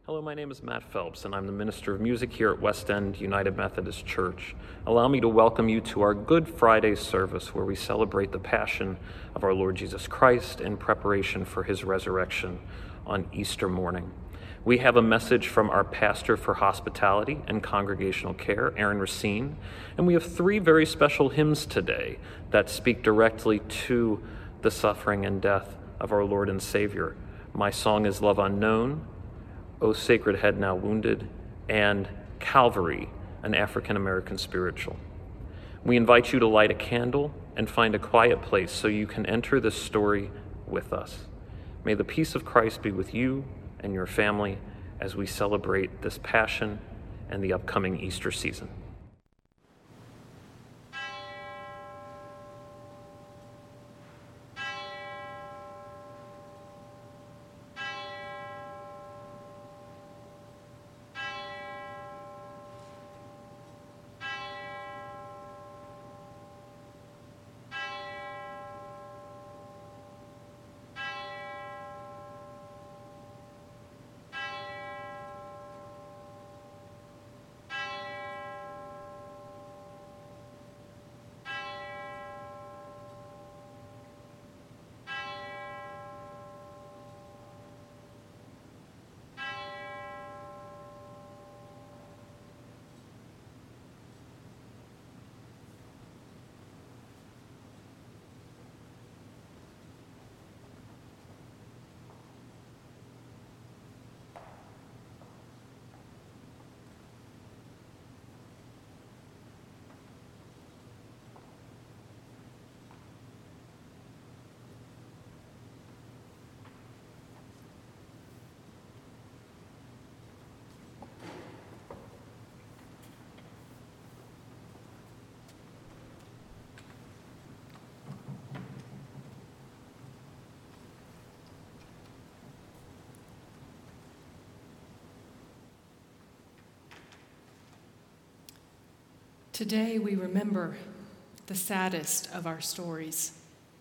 Hello, my name is Matt Phelps, and I'm the Minister of Music here at West End United Methodist Church. Allow me to welcome you to our Good Friday service, where we celebrate the Passion of our Lord Jesus Christ in preparation for his resurrection on Easter morning. We have a message from our pastor for hospitality and congregational care, Aaron Racine, and we have three very special hymns today that speak directly to the suffering and death of our Lord and Savior. My Song is Love Unknown, O Sacred Head Now Wounded, and Calvary, an African-American spiritual. We invite you to light a candle and find a quiet place so you can enter this story with us. May the peace of Christ be with you and your family as we celebrate this Passion and the upcoming Easter season. Today we remember the saddest of our stories.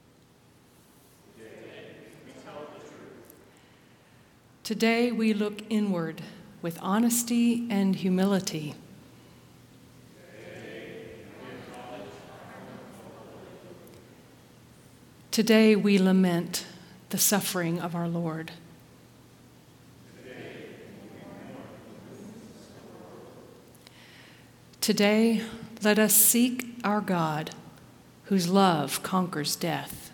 Today we look inward with honesty and humility. Today we lament the suffering of our Lord. Today, let us seek our God, whose love conquers death.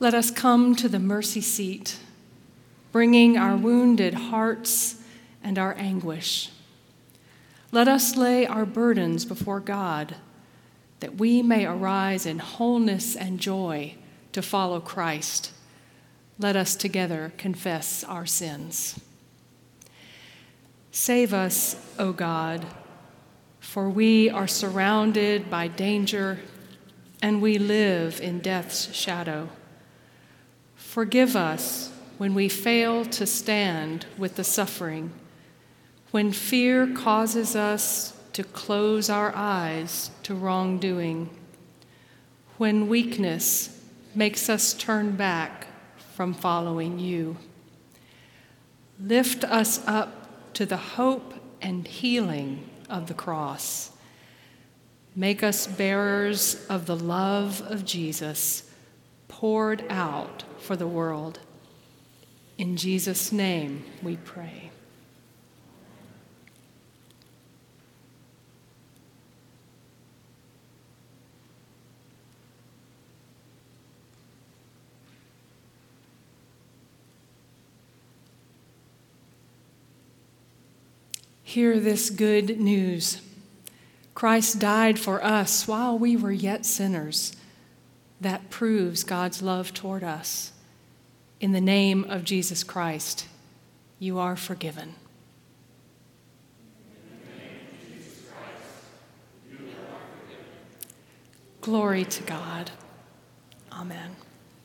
Let us come to the mercy seat, bringing our wounded hearts and our anguish. Let us lay our burdens before God, that we may arise in wholeness and joy to follow Christ. Let us together confess our sins. Save us, O God, for we are surrounded by danger and we live in death's shadow. Forgive us when we fail to stand with the suffering, when fear causes us to close our eyes to wrongdoing, when weakness makes us turn back from following you. Lift us up to the hope and healing of the cross. Make us bearers of the love of Jesus, poured out for the world. In Jesus' name we pray. Hear this good news. Christ died for us while we were yet sinners. That proves God's love toward us. In the name of Jesus Christ, you are forgiven. In the name of Jesus Christ, you are forgiven. Glory to God. Amen.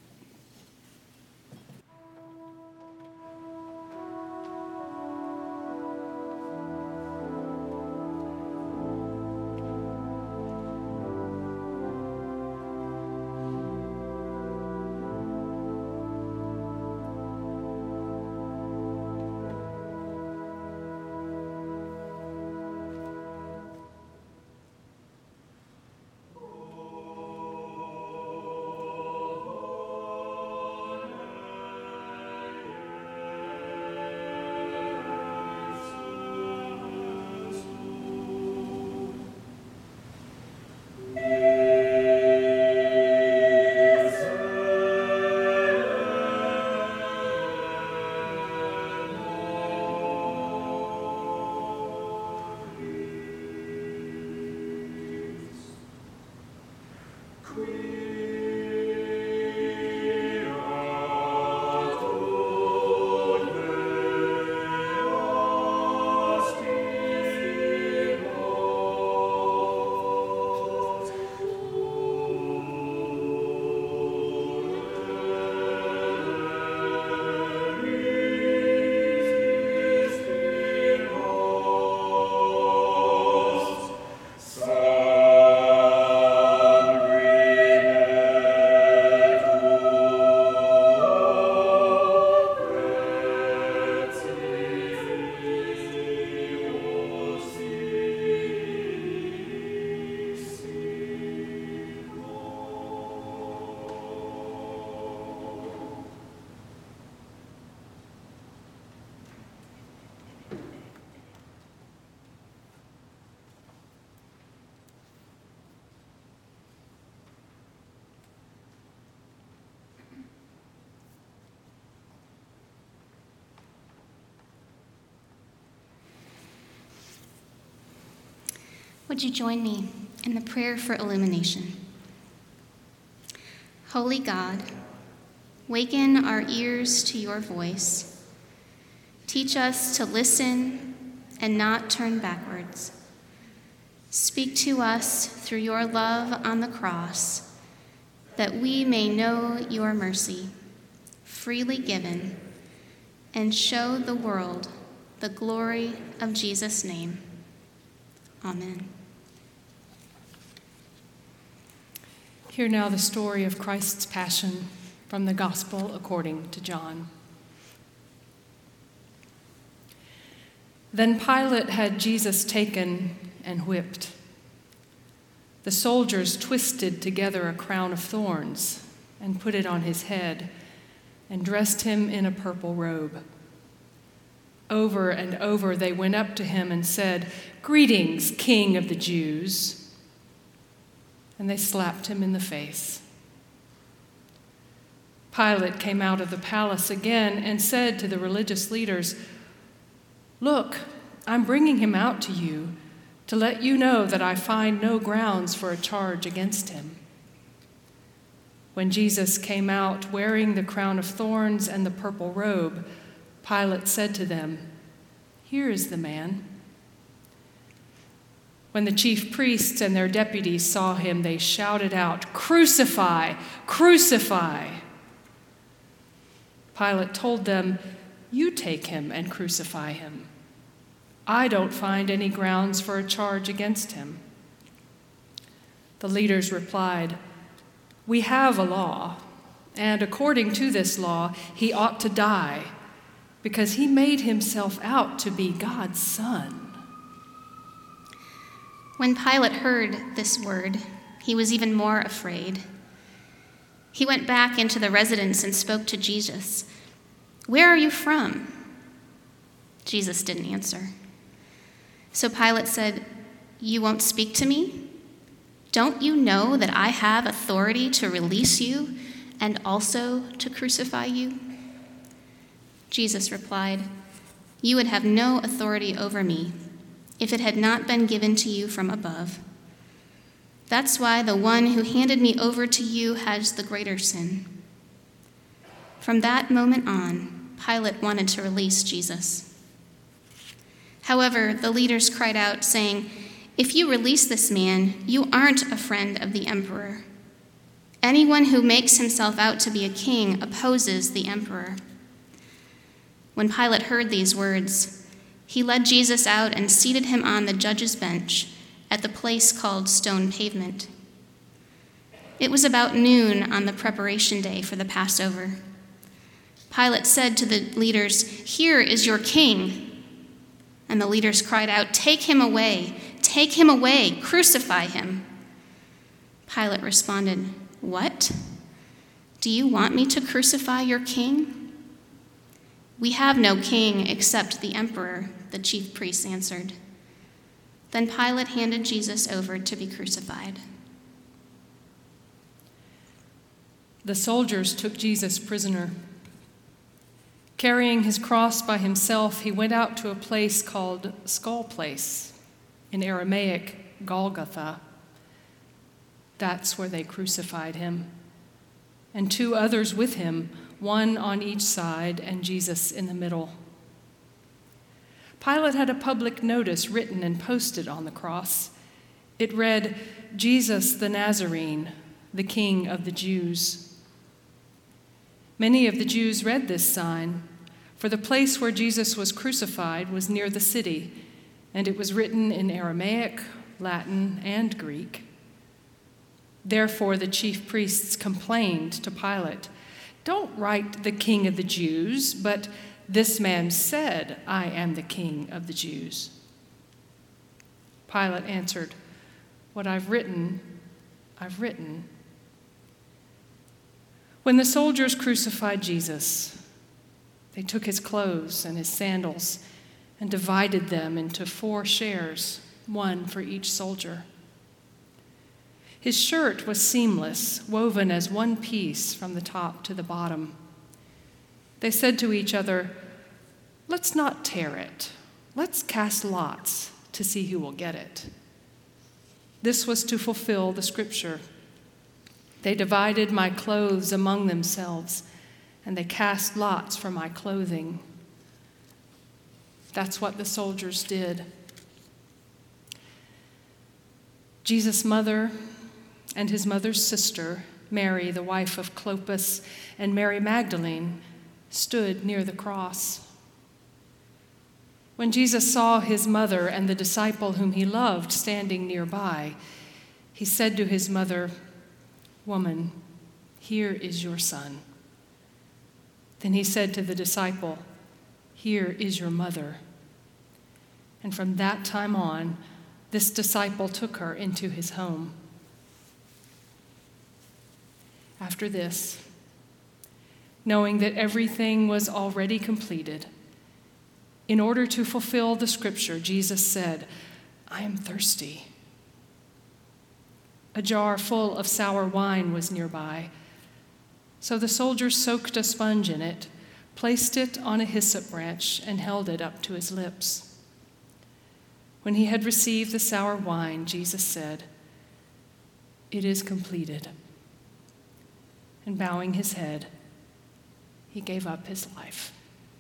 Would you join me in the prayer for illumination? Holy God, waken our ears to your voice. Teach us to listen and not turn backwards. Speak to us through your love on the cross, that we may know your mercy, freely given, and show the world the glory of Jesus' name. Amen. Hear now the story of Christ's passion from the Gospel according to John. Then Pilate had Jesus taken and whipped. The soldiers twisted together a crown of thorns and put it on his head and dressed him in a purple robe. Over and over they went up to him and said, "Greetings, King of the Jews." And they slapped him in the face. Pilate came out of the palace again and said to the religious leaders, "Look, I'm bringing him out to you to let you know that I find no grounds for a charge against him." When Jesus came out wearing the crown of thorns and the purple robe, Pilate said to them, "Here is the man." When the chief priests and their deputies saw him, they shouted out, "Crucify! Crucify!" Pilate told them, "You take him and crucify him. I don't find any grounds for a charge against him." The leaders replied, "We have a law, and according to this law, he ought to die, because he made himself out to be God's son." When Pilate heard this word, he was even more afraid. He went back into the residence and spoke to Jesus. "Where are you from?" Jesus didn't answer. So Pilate said, "You won't speak to me? Don't you know that I have authority to release you and also to crucify you?" Jesus replied, "You would have no authority over me if it had not been given to you from above. That's why the one who handed me over to you has the greater sin." From that moment on, Pilate wanted to release Jesus. However, the leaders cried out, saying, "If you release this man, you aren't a friend of the emperor. Anyone who makes himself out to be a king opposes the emperor." When Pilate heard these words, he led Jesus out and seated him on the judge's bench at the place called Stone Pavement. It was about noon on the preparation day for the Passover. Pilate said to the leaders, "Here is your king." And the leaders cried out, take him away, crucify him." Pilate responded, "What? Do you want me to crucify your king?" "We have no king except the emperor," the chief priests answered. Then Pilate handed Jesus over to be crucified. The soldiers took Jesus prisoner. Carrying his cross by himself, he went out to a place called Skull Place, in Aramaic, Golgotha. That's where they crucified him, and 2 others with him, one on each side and Jesus in the middle. Pilate had a public notice written and posted on the cross. It read, "Jesus the Nazarene, the King of the Jews." Many of the Jews read this sign, for the place where Jesus was crucified was near the city, and it was written in Aramaic, Latin, and Greek. Therefore the chief priests complained to Pilate, "Don't write the King of the Jews, but this man said, 'I am the King of the Jews.'" Pilate answered, "What I've written, I've written." When the soldiers crucified Jesus, they took his clothes and his sandals and divided them into 4 shares, 1 for each soldier. His shirt was seamless, woven as one piece from the top to the bottom. They said to each other, "Let's not tear it. Let's cast lots to see who will get it." This was to fulfill the scripture. "They divided my clothes among themselves, and they cast lots for my clothing." That's what the soldiers did. Jesus' mother and his mother's sister, Mary, the wife of Clopas, and Mary Magdalene, stood near the cross. When Jesus saw his mother and the disciple whom he loved standing nearby, he said to his mother, "Woman, here is your son." Then he said to the disciple, "Here is your mother." And from that time on, this disciple took her into his home. After this, knowing that everything was already completed, in order to fulfill the scripture, Jesus said, "I am thirsty." A jar full of sour wine was nearby. So the soldier soaked a sponge in it, placed it on a hyssop branch, and held it up to his lips. When he had received the sour wine, Jesus said, "It is completed." And bowing his head, he gave up his life.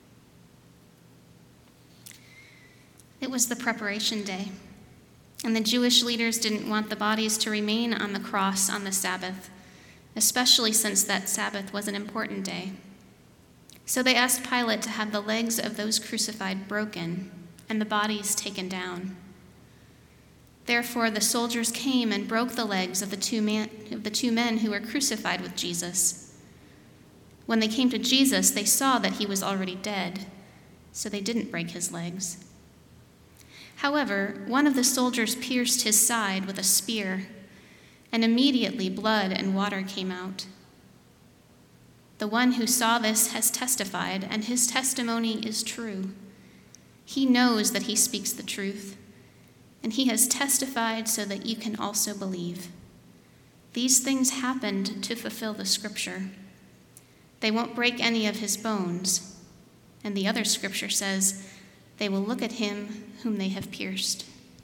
It was the preparation day, and the Jewish leaders didn't want the bodies to remain on the cross on the Sabbath, especially since that Sabbath was an important day. So they asked Pilate to have the legs of those crucified broken and the bodies taken down. Therefore, the soldiers came and broke the legs of the two men who were crucified with Jesus. When they came to Jesus, they saw that he was already dead, so they didn't break his legs. However, one of the soldiers pierced his side with a spear, and immediately blood and water came out. The one who saw this has testified, and his testimony is true. He knows that he speaks the truth, and he has testified so that you can also believe. These things happened to fulfill the scripture. They won't break any of his bones. And the other scripture says, they will look at him whom they have pierced.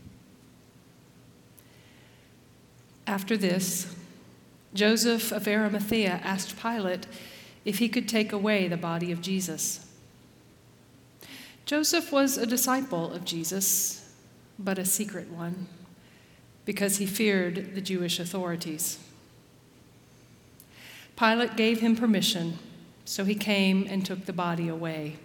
After this, Joseph of Arimathea asked Pilate if he could take away the body of Jesus. Joseph was a disciple of Jesus, but a secret one, because he feared the Jewish authorities. Pilate gave him permission, so he came and took the body away.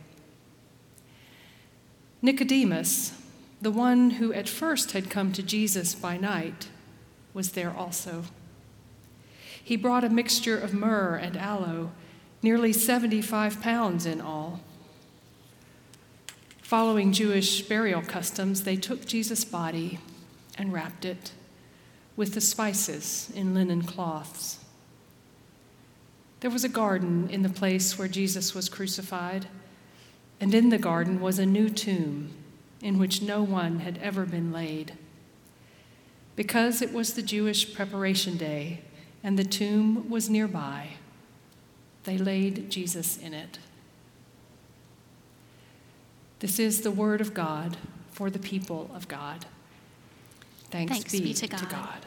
Nicodemus, the one who at first had come to Jesus by night, was there also. He brought a mixture of myrrh and aloe, nearly 75 pounds in all. Following Jewish burial customs, they took Jesus' body and wrapped it with the spices in linen cloths. There was a garden in the place where Jesus was crucified, and in the garden was a new tomb in which no one had ever been laid. Because it was the Jewish preparation day and the tomb was nearby, they laid Jesus in it. This is the word of God for the people of God. Thanks be to God.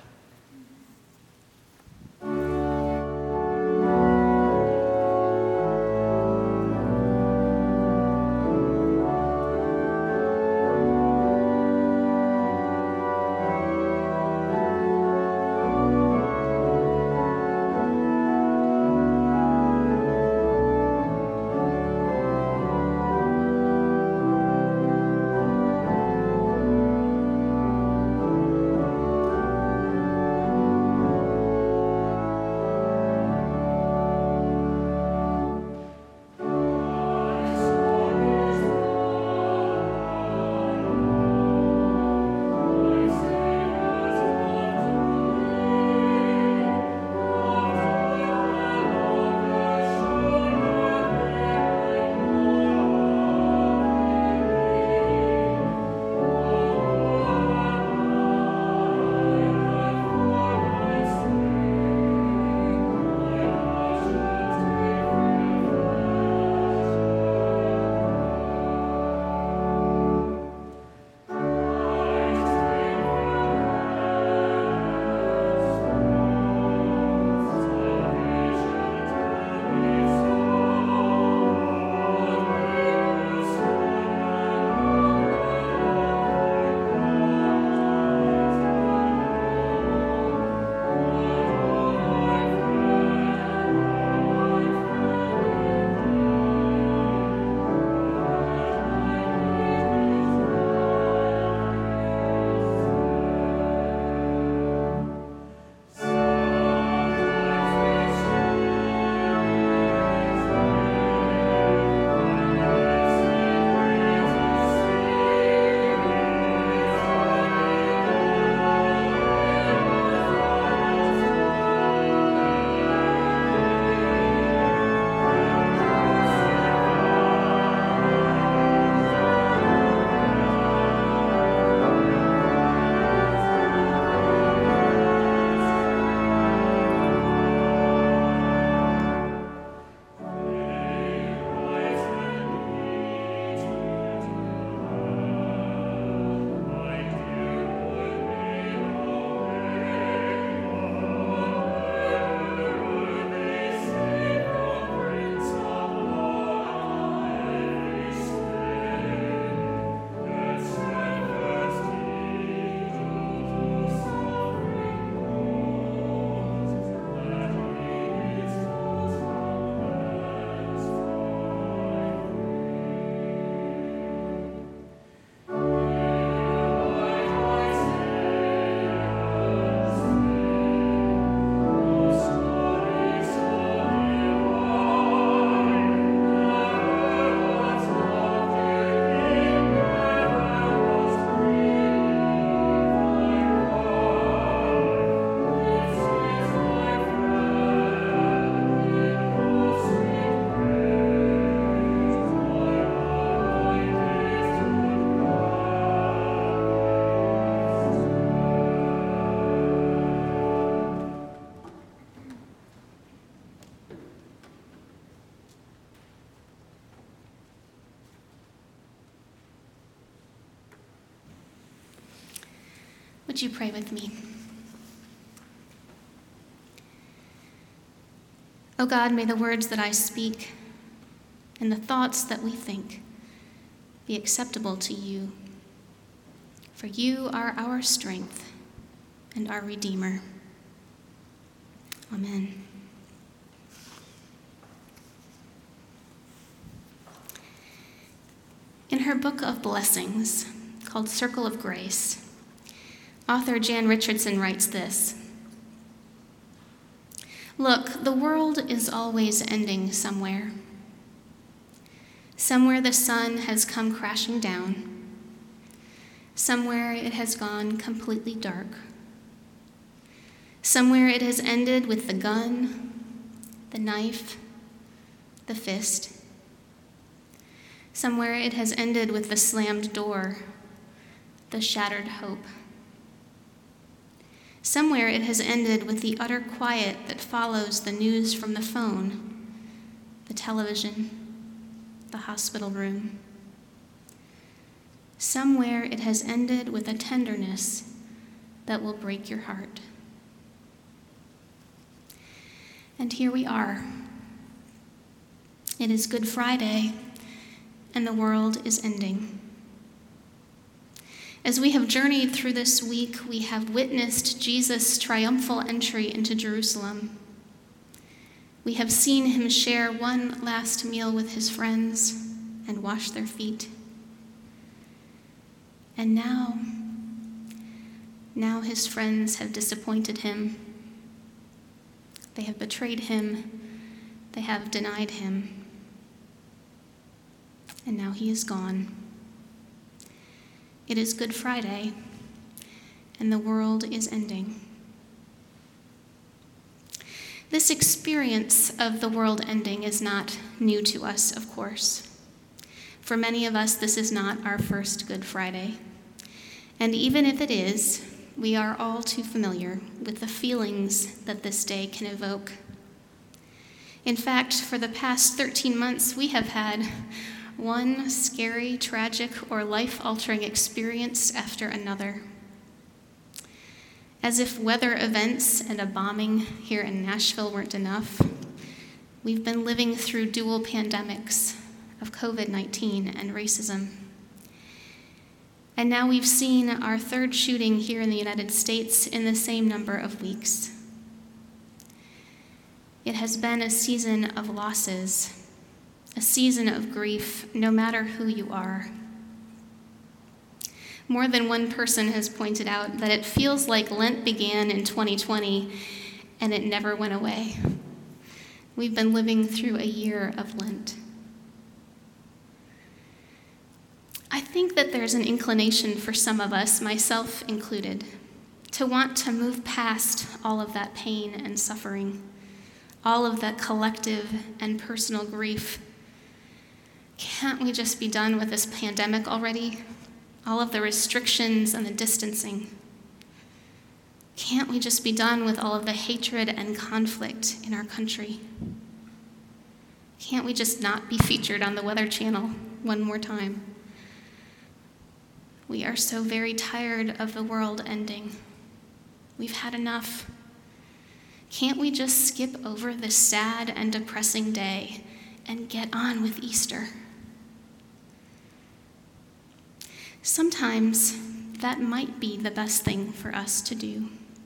Would you pray with me? O God, may the words that I speak and the thoughts that we think be acceptable to you, for you are our strength and our Redeemer. Amen. In her book of blessings, called Circle of Grace, author Jan Richardson writes this: "Look, the world is always ending somewhere. Somewhere the sun has come crashing down. Somewhere it has gone completely dark. Somewhere it has ended with the gun, the knife, the fist. Somewhere it has ended with the slammed door, the shattered hope. Somewhere it has ended with the utter quiet that follows the news from the phone, the television, the hospital room. Somewhere it has ended with a tenderness that will break your heart." And here we are. It is Good Friday, and the world is ending. As we have journeyed through this week, we have witnessed Jesus' triumphal entry into Jerusalem. We have seen him share one last meal with his friends and wash their feet. And now his friends have disappointed him. They have betrayed him. They have denied him. And now he is gone. It is Good Friday, and the world is ending. This experience of the world ending is not new to us, of course. For many of us, this is not our first Good Friday. And even if it is, we are all too familiar with the feelings that this day can evoke. In fact, for the past 13 months, we have had one scary, tragic, or life-altering experience after another. As if weather events and a bombing here in Nashville weren't enough, we've been living through dual pandemics of COVID-19 and racism. And now we've seen our third shooting here in the United States in the same number of weeks. It has been a season of losses, a season of grief, no matter who you are. More than one person has pointed out that it feels like Lent began in 2020 and it never went away. We've been living through a year of Lent. I think that there's an inclination for some of us, myself included, to want to move past all of that pain and suffering, all of that collective and personal grief. Can't we just be done with this pandemic already? All of the restrictions and the distancing. Can't we just be done with all of the hatred and conflict in our country? Can't we just not be featured on the Weather Channel one more time? We are so very tired of the world ending. We've had enough. Can't we just skip over this sad and depressing day and get on with Easter? Sometimes that might be the best thing for us to do.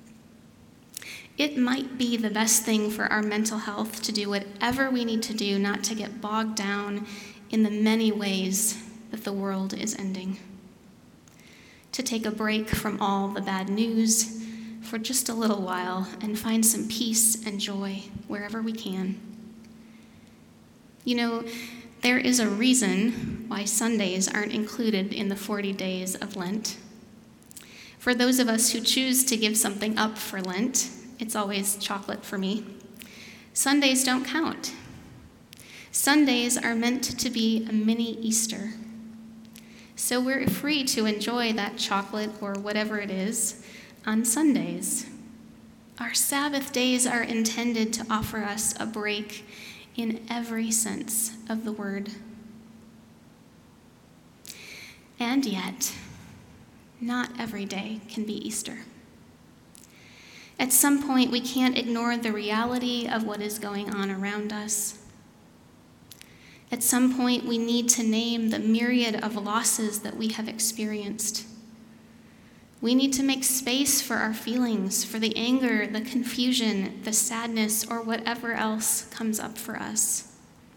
It might be the best thing for our mental health to do whatever we need to do not to get bogged down in the many ways that the world is ending. To take a break from all the bad news for just a little while and find some peace and joy wherever we can. You know, there is a reason why Sundays aren't included in the 40 days of Lent. For those of us who choose to give something up for Lent, it's always chocolate for me, Sundays don't count. Sundays are meant to be a mini Easter. So we're free to enjoy that chocolate or whatever it is on Sundays. Our Sabbath days are intended to offer us a break in every sense of the word. And yet, not every day can be Easter. At some point, we can't ignore the reality of what is going on around us. At some point, we need to name the myriad of losses that we have experienced. We need to make space for our feelings, for the anger, the confusion, the sadness, or whatever else comes up for us.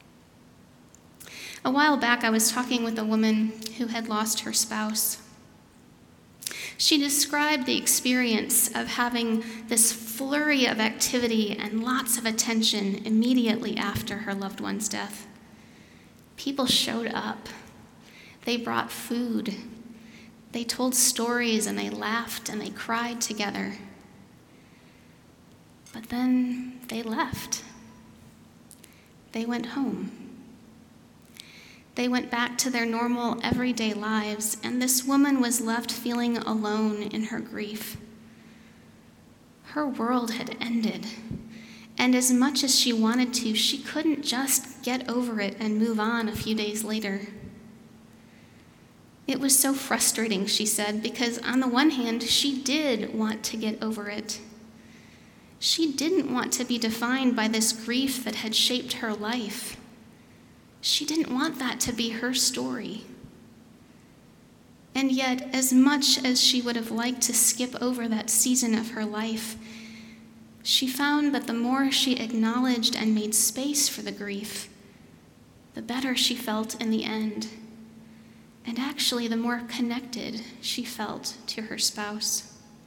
A while back, I was talking with a woman who had lost her spouse. She described the experience of having this flurry of activity and lots of attention immediately after her loved one's death. People showed up. They brought food. They told stories and they laughed and they cried together. But then they left. They went home. They went back to their normal, everyday lives, and this woman was left feeling alone in her grief. Her world had ended, and as much as she wanted to, she couldn't just get over it and move on a few days later. It was so frustrating, she said, because on the one hand, she did want to get over it. She didn't want to be defined by this grief that had shaped her life. She didn't want that to be her story. And yet, as much as she would have liked to skip over that season of her life, she found that the more she acknowledged and made space for the grief, the better she felt in the end. And actually, the more connected she felt to her spouse.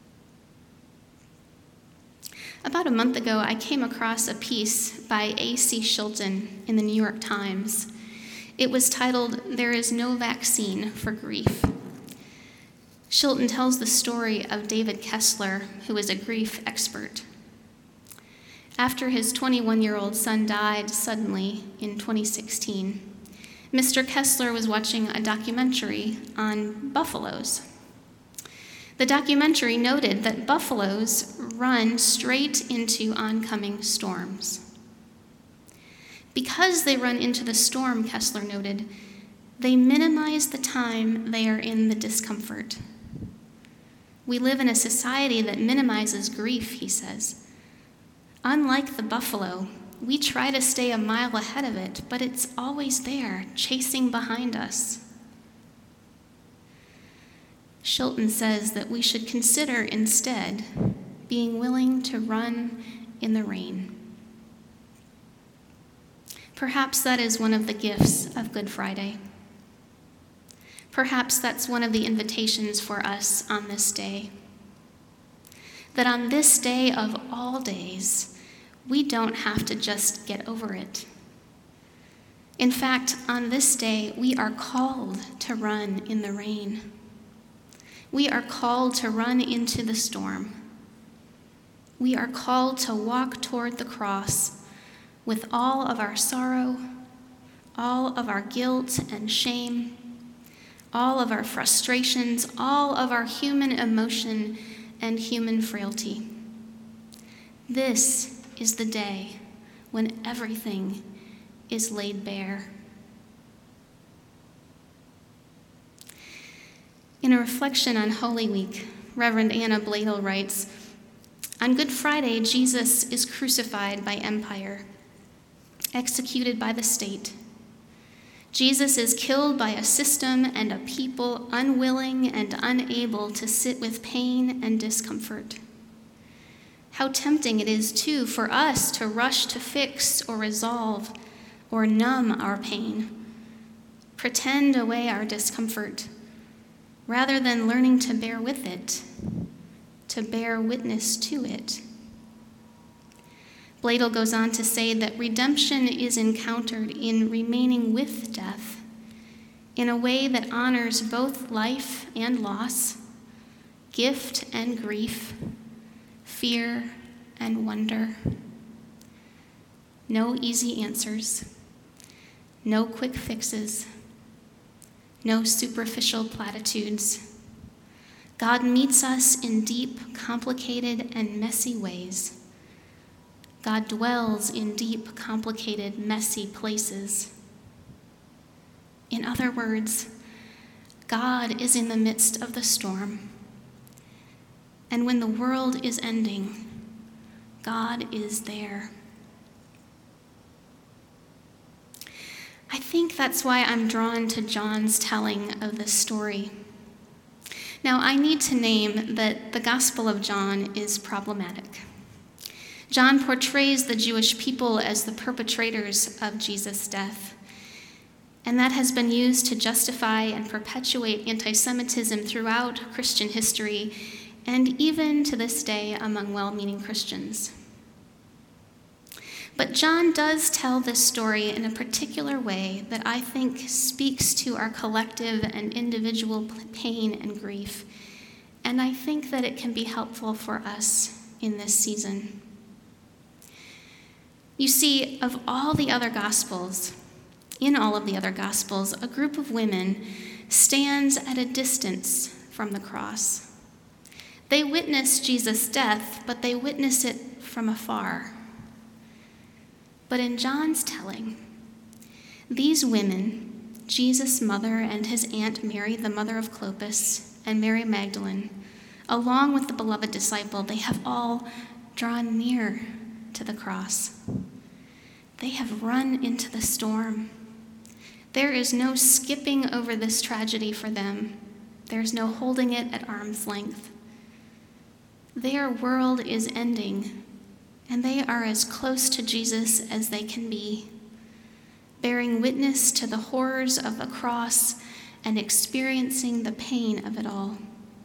About a month ago, I came across a piece by A.C. Shilton in the New York Times. It was titled, "There is No Vaccine for Grief." Shilton tells the story of David Kessler, who is a grief expert. After his 21-year-old son died suddenly in 2016, Mr. Kessler was watching a documentary on buffaloes. The documentary noted that buffaloes run straight into oncoming storms. Because they run into the storm, Kessler noted, they minimize the time they are in the discomfort. We live in a society that minimizes grief, he says. Unlike the buffalo, we try to stay a mile ahead of it, but it's always there, chasing behind us. Shilton says that we should consider instead being willing to run in the rain. Perhaps that is one of the gifts of Good Friday. Perhaps that's one of the invitations for us on this day. That on this day of all days, we don't have to just get over it. In fact, on this day, we are called to run in the rain. We are called to run into the storm. We are called to walk toward the cross with all of our sorrow, all of our guilt and shame, all of our frustrations, all of our human emotion and human frailty. This is the day when everything is laid bare. In a reflection on Holy Week, Reverend Anna Bladel writes, "On Good Friday, Jesus is crucified by empire, executed by the state. Jesus is killed by a system and a people unwilling and unable to sit with pain and discomfort. How tempting it is, too, for us to rush to fix or resolve or numb our pain, pretend away our discomfort, rather than learning to bear with it, to bear witness to it." Bladel goes on to say that redemption is encountered in remaining with death in a way that honors both life and loss, gift and grief, fear and wonder. No easy answers, no quick fixes, no superficial platitudes. God meets us in deep, complicated, and messy ways. God dwells in deep, complicated, messy places. In other words, God is in the midst of the storm. And when the world is ending, God is there. I think that's why I'm drawn to John's telling of this story. Now, I need to name that the Gospel of John is problematic. John portrays the Jewish people as the perpetrators of Jesus' death, and that has been used to justify and perpetuate anti-Semitism throughout Christian history, and even to this day among well-meaning Christians. But John does tell this story in a particular way that I think speaks to our collective and individual pain and grief, and I think that it can be helpful for us in this season. You see, of all the other Gospels, in all of the other Gospels, a group of women stands at a distance from the cross. They witness Jesus' death, but they witness it from afar. But in John's telling, these women, Jesus' mother and his aunt Mary, the mother of Clopas, and Mary Magdalene, along with the beloved disciple, they have all drawn near to the cross. They have run into the storm. There is no skipping over this tragedy for them. There's no holding it at arm's length. Their world is ending, and they are as close to Jesus as they can be, bearing witness to the horrors of the cross and experiencing the pain of it all.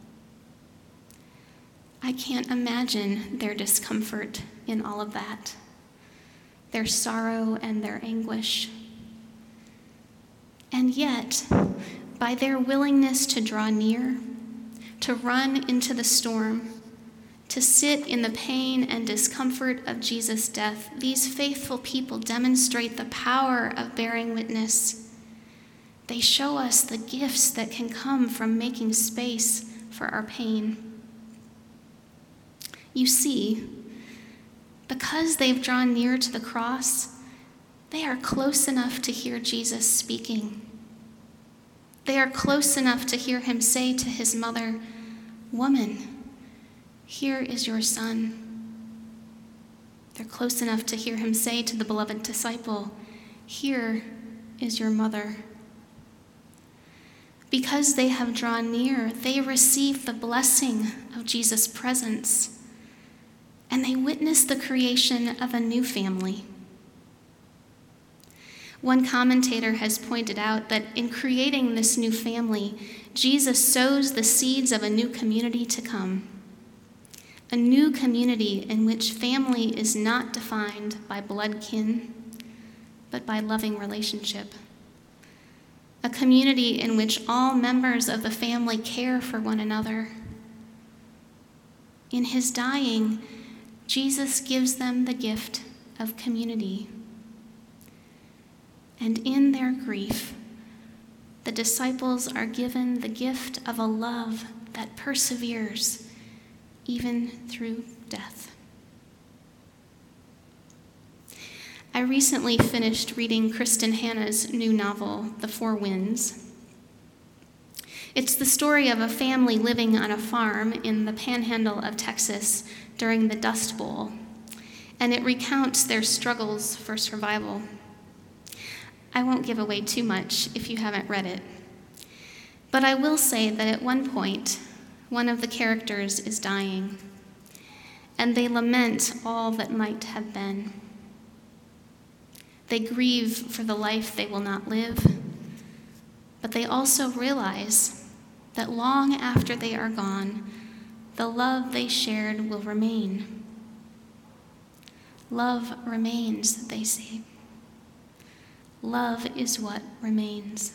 I can't imagine their discomfort in all of that, their sorrow and their anguish. And yet, by their willingness to draw near, to run into the storm, to sit in the pain and discomfort of Jesus' death, these faithful people demonstrate the power of bearing witness. They show us the gifts that can come from making space for our pain. You see, because they've drawn near to the cross, they are close enough to hear Jesus speaking. They are close enough to hear him say to his mother, "Woman, here is your son." They're close enough to hear him say to the beloved disciple, "Here is your mother." Because they have drawn near, they receive the blessing of Jesus' presence, and they witness the creation of a new family. One commentator has pointed out that in creating this new family, Jesus sows the seeds of a new community to come. A new community in which family is not defined by blood kin, but by loving relationship. A community in which all members of the family care for one another. In his dying, Jesus gives them the gift of community. And in their grief, the disciples are given the gift of a love that perseveres even through death. I recently finished reading Kristen Hanna's new novel, The Four Winds. It's the story of a family living on a farm in the panhandle of Texas during the Dust Bowl, and it recounts their struggles for survival. I won't give away too much if you haven't read it, but I will say that at one point, one of the characters is dying, and they lament all that might have been. They grieve for the life they will not live, but they also realize that long after they are gone, the love they shared will remain. Love remains, they say. Love is what remains.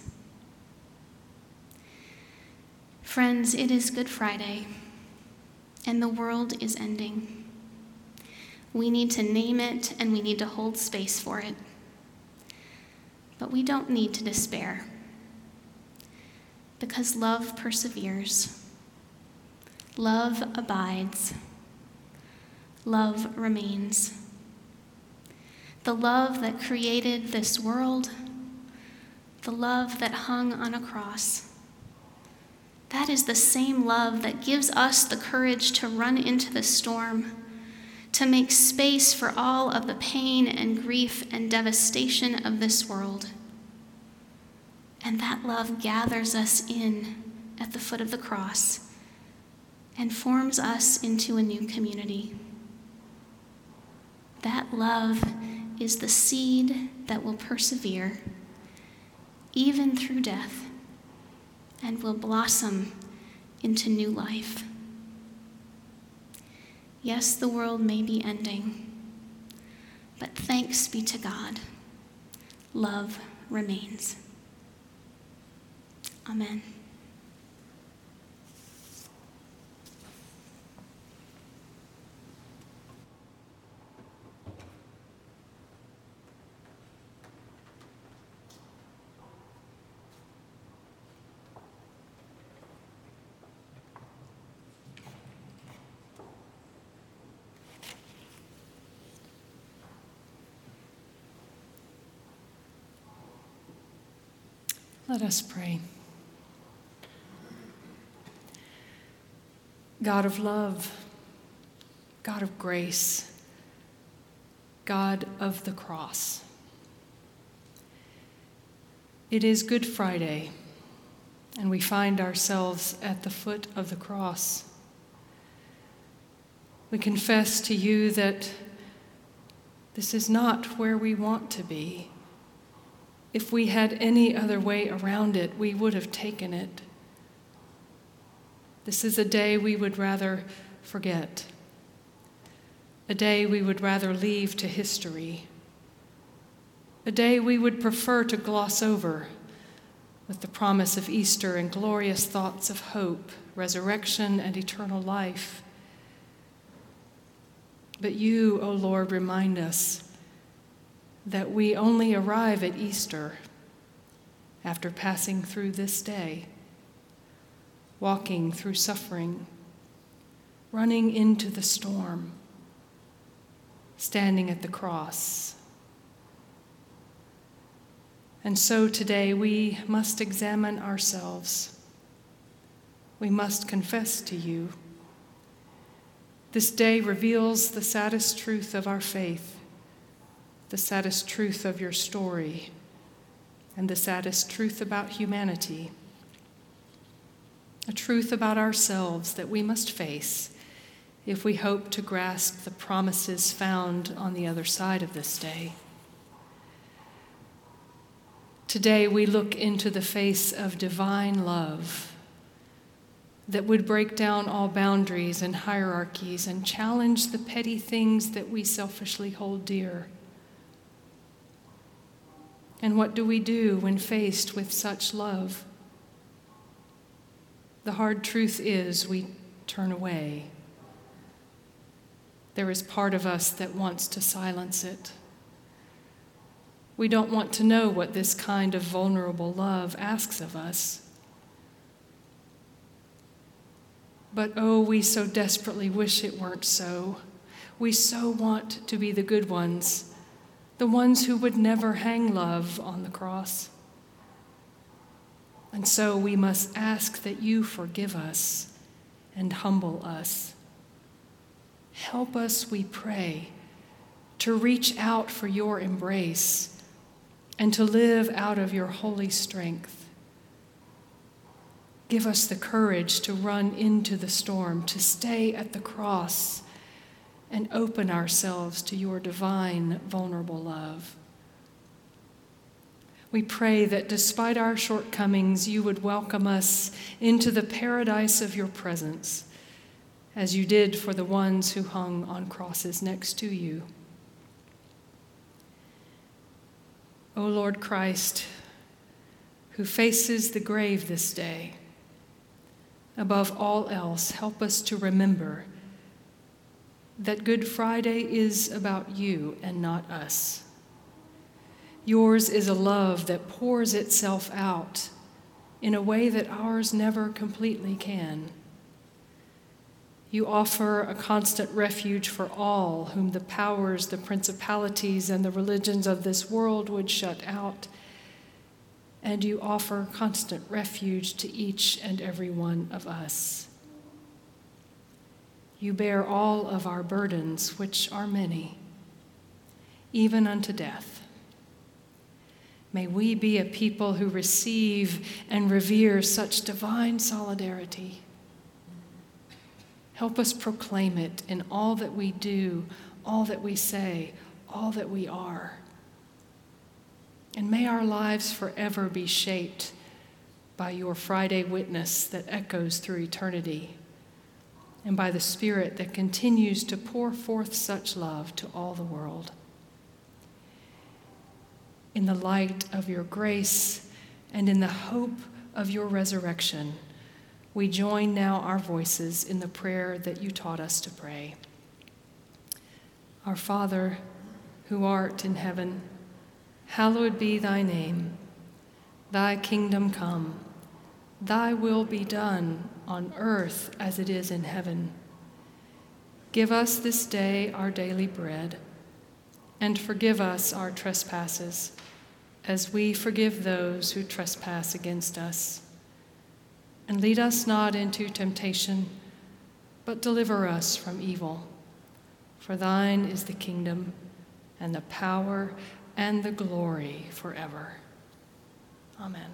Friends, it is Good Friday, and the world is ending. We need to name it, and we need to hold space for it. But we don't need to despair, because love perseveres. Love abides. Love remains. The love that created this world, the love that hung on a cross, That is the same love that gives us the courage to run into the storm, to make space for all of the pain and grief and devastation of this world. And that love gathers us in at the foot of the cross and forms us into a new community. That love is the seed that will persevere, even through death, and will blossom into new life. Yes, the world may be ending, but thanks be to God, love remains. Amen. Let us pray. God of love, God of grace, God of the cross. It is Good Friday, and we find ourselves at the foot of the cross. We confess to you that this is not where we want to be. If we had any other way around it, we would have taken it. This is a day we would rather forget, a day we would rather leave to history, a day we would prefer to gloss over with the promise of Easter and glorious thoughts of hope, resurrection, and eternal life. But you, O Lord, remind us that we only arrive at Easter after passing through this day, walking through suffering, running into the storm, standing at the cross. And so today we must examine ourselves. We must confess to you. This day reveals the saddest truth of our faith, the saddest truth of your story, and the saddest truth about humanity, a truth about ourselves that we must face if we hope to grasp the promises found on the other side of this day. Today we look into the face of divine love that would break down all boundaries and hierarchies and challenge the petty things that we selfishly hold dear. And what do we do when faced with such love? The hard truth is we turn away. There is part of us that wants to silence it. We don't want to know what this kind of vulnerable love asks of us. But oh, we so desperately wish it weren't so. We so want to be the good ones, the ones who would never hang love on the cross. And so we must ask that you forgive us and humble us. Help us, we pray, to reach out for your embrace and to live out of your holy strength. Give us the courage to run into the storm, to stay at the cross, and open ourselves to your divine, vulnerable love. We pray that despite our shortcomings, you would welcome us into the paradise of your presence, as you did for the ones who hung on crosses next to you. O Lord Christ, who faces the grave this day, above all else, help us to remember that Good Friday is about you and not us. Yours is a love that pours itself out in a way that ours never completely can. You offer a constant refuge for all whom the powers, the principalities, and the religions of this world would shut out. and you offer constant refuge to each and every one of us. You bear all of our burdens, which are many, even unto death. May we be a people who receive and revere such divine solidarity. Help us proclaim it in all that we do, all that we say, all that we are. And may our lives forever be shaped by your Friday witness that echoes through eternity, and by the Spirit that continues to pour forth such love to all the world. In the light of your grace and in the hope of your resurrection, we join now our voices in the prayer that you taught us to pray. Our Father, who art in heaven, hallowed be thy name. Thy kingdom come. Thy will be done on earth as it is in heaven. Give us this day our daily bread, and forgive us our trespasses, as we forgive those who trespass against us. And lead us not into temptation, but deliver us from evil. For thine is the kingdom, and the power, and the glory forever. Amen.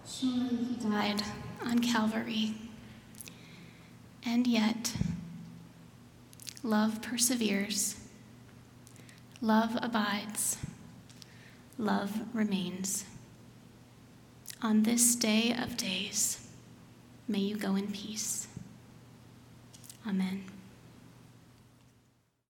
Surely he died on Calvary. And yet, love perseveres, love abides, love remains. On this day of days, may you go in peace. Amen.